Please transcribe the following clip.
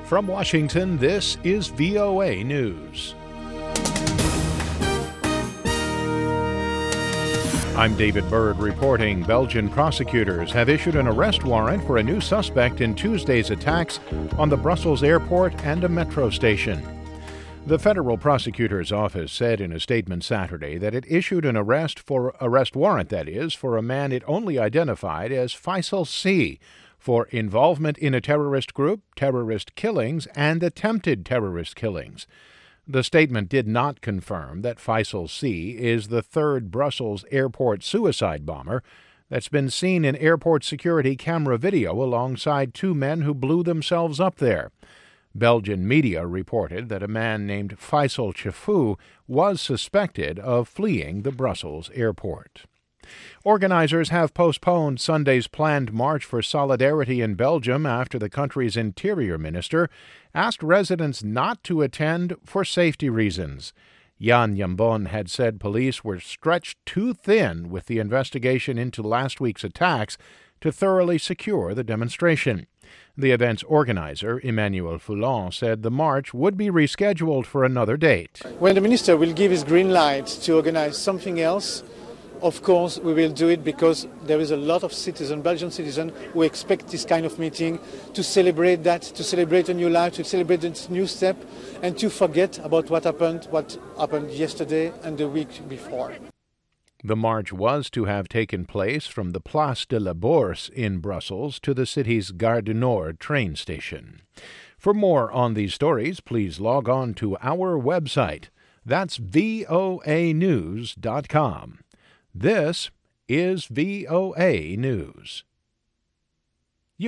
From Washington, this is VOA News. I'm David Byrd reporting Belgian prosecutors have issued an arrest warrant for a new suspect in Tuesday's attacks on the Brussels airport and a metro station. The federal prosecutor's office said in a statement Saturday that it issued an arrest warrant, for a man it only identified as Faisal C., for involvement in a terrorist group, terrorist killings, and attempted terrorist killings. The statement did not confirm that Faisal C. is the third Brussels airport suicide bomber that's been seen in airport security camera video alongside two men who blew themselves up there. Belgian media reported that a man named Faisal Chefou was suspected of fleeing the Brussels airport. Organizers have postponed Sunday's planned March for Solidarity in Belgium after the country's interior minister asked residents not to attend for safety reasons. Jan Jambon had said police were stretched too thin with the investigation into last week's attacks to thoroughly secure the demonstration. The event's organizer, Emmanuel Foulon, said the march would be rescheduled for another date. When the minister will give his green light to organize something else, of course, we will do it because there is a lot of Belgian citizens, who expect this kind of meeting to celebrate that, to celebrate a new life, to celebrate this new step, and to forget about what happened yesterday and the week before. The march was to have taken place from the Place de la Bourse in Brussels to the city's Gare du Nord train station. For more on these stories, please log on to our website. That's voanews.com. This is VOA News.